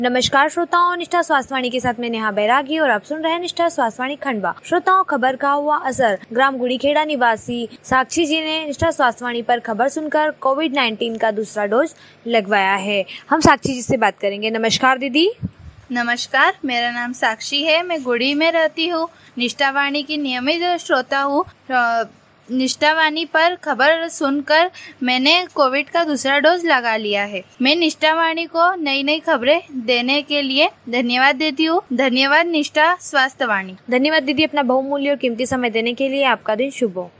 नमस्कार श्रोताओं, निष्ठा स्वास्थ्यवाणी के साथ मैं नेहा बैरागी और आप सुन रहे हैं निष्ठा स्वास्थ्यवाणी खंडवा। श्रोताओं, खबर का हुआ असर। ग्राम गुड़ीखेड़ा निवासी साक्षी जी ने निष्ठा स्वास्थ्यवाणी पर खबर सुनकर कोविड-19 का दूसरा डोज लगवाया है। हम साक्षी जी से बात करेंगे। नमस्कार दीदी। नमस्कार, मेरा नाम साक्षी है। मैं गुड़ी में रहती हूँ। निष्ठावाणी की नियमित श्रोता हूँ। निष्ठावाणी पर खबर सुनकर मैंने कोविड का दूसरा डोज लगा लिया है। मैं निष्ठावाणी को नई नई खबरें देने के लिए धन्यवाद देती हूँ। धन्यवाद निष्ठा स्वास्थ्यवाणी। धन्यवाद दीदी, अपना बहुमूल्य और कीमती समय देने के लिए। आपका दिन शुभ हो।